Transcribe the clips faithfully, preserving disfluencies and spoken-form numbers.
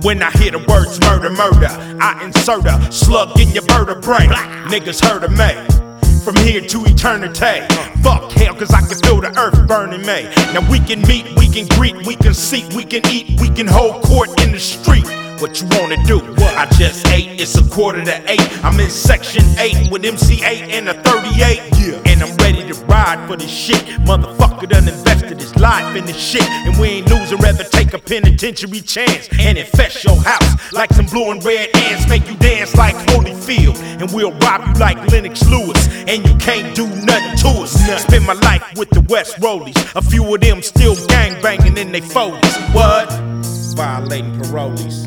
When I hear the words murder, murder, I insert a slug in your vertebrae. Niggas heard of me. From here to eternity. Fuck hell, cause I can feel the earth burning me. Now we can meet, we can greet, we can seek, we can eat, we can hold court in the street. What you wanna do? I just ate, it's a quarter to eight. I'm in section eight with M C eight and a thirty-eight. Yeah. And I'm ready to ride for this shit. Motherfucker done invested his life in this shit. And we ain't losing, rather take a penitentiary chance and infest your house like some blue and red ants. Make you dance like Holyfield. And we'll rob you like Lennox Lewis. And you can't do nothing to us. Spend my life with the West Rollies. A few of them still gang banging in they forties. What? Violating parolees.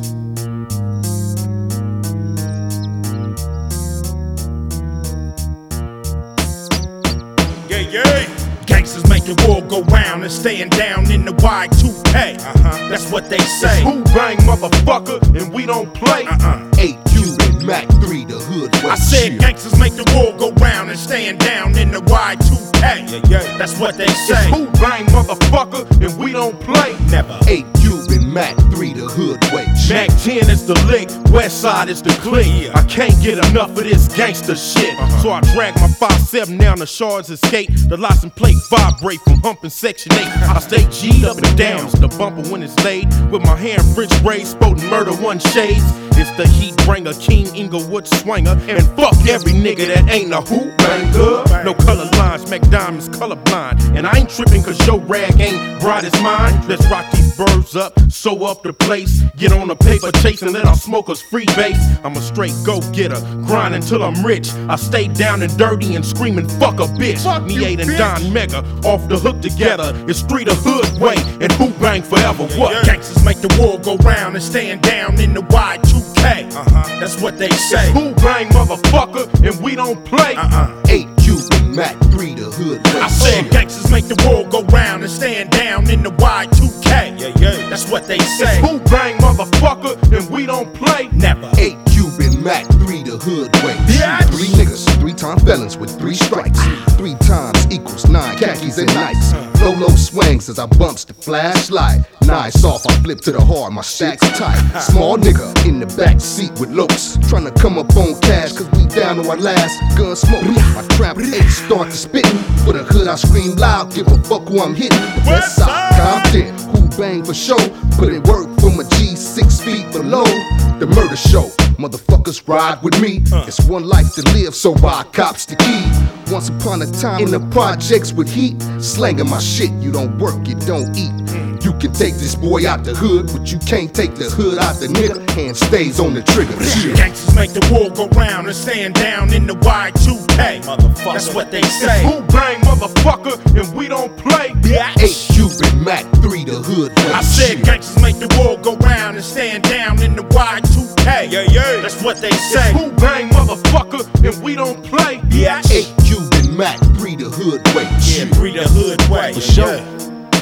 Yeah, yeah. Gangsters make the world go round and staying down in the Y two K. Uh-huh. That's what they say. Who bang, motherfucker, and we don't play. Uh-uh. eight Cuban Mac three, the hood way. I said gangsters make the world go round and staying down in the Y two K. Yeah, yeah. That's what they say. Who bang, motherfucker, and we don't play. Never. eight Cuban Mac three, the hood way. Mac ten is the lick, West Side is the clique. Yeah. I can't get enough of this gangster shit. Uh-huh. So I drag my five seven down the shards escape. The license plate vibrate from humping section eight. I stay G'd up and down, the bumper when it's laid. With my hair in French braids, sporting murder one shades. It's the heat bringer, King Inglewood swinger. And fuck every nigga that ain't a hoop banger. No color lines, Mac Diamonds colorblind. And I ain't tripping cause your rag ain't bright as mine. Let's rock these birds up, sew up the place. Get on the paper chase and let our smokers free base. I'm a straight go-getter, grind until I'm rich. I stay down and dirty and screaming fuck a bitch. Fuck Me you, eight and bitch. Don Mega, off the hook together. It's street or hood way, and who bang forever, what? Yeah. Gangsters make the world go round and staying down in the Y two K. Uh-huh. That's what they say. Who bang, motherfucker, and we don't play. Uh-uh. eight Cuban Mac three, the hood way. I said gangsters make the world go round and staying down in the Y two K. Yeah, yeah. That's what they say. Who bang, motherfucker, and we don't play. Never. eight Cuban Mac three, the hood way. Yeah. Three niggas, three time felons with three strikes. Three times equals nine khakis and Nikes. Low-low swings as I bumps the flashlight. Nice off, I flip to the hard, my shit's tight. Small nigga in the back seat with lopes. Tryna come up on cash cause we down to our last gun smoke. My trap eight start to spittin'. For the hood I scream loud, give a fuck who I'm hitting. The west side, Compton, who bang for show. Put in work from a G six feet below. The murder show, motherfuckers ride with me. It's one life to live, so I cops the key. Once upon a time in the projects with heat, slanging my shit, you don't work, you don't eat. You can take this boy out the hood, but you can't take the hood out the nigga. Hand stays on the trigger. Gangsters make the world go round and staying down in the Y two K. Motherfucker. That's what they say. Who bang, motherfucker, and we don't play. eight Cuban Mac three, the hood way. I said gangsters make the world go round and staying down in the Y two K. Yeah, yeah. That's what they say. Who bang, motherfucker, and we don't play. Yeah. eight Cuban Mac three, the hood way. Yeah, free the hood way. For sure. Yeah.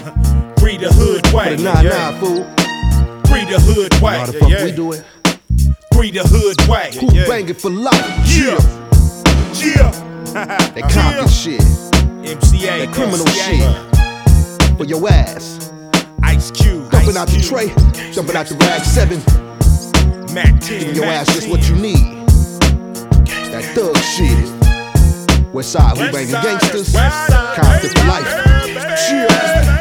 Free the hood way. Put a nine yeah. nine, fool. Free the hood way. How the fuck yeah. we do it? Free the hood way. Who yeah. banging for life? Yeah. Yeah. That Compton shit. M C A. That criminal M C A. shit. For your ass. Ice Cube. Dumping Ice out the Cube. tray. Jumping out the rag seven. Mac ten. Giving your Mac ass just what ten. you need. That thug shit. West side, who banging gangsters? West side, Compton for baby. life. Cheers.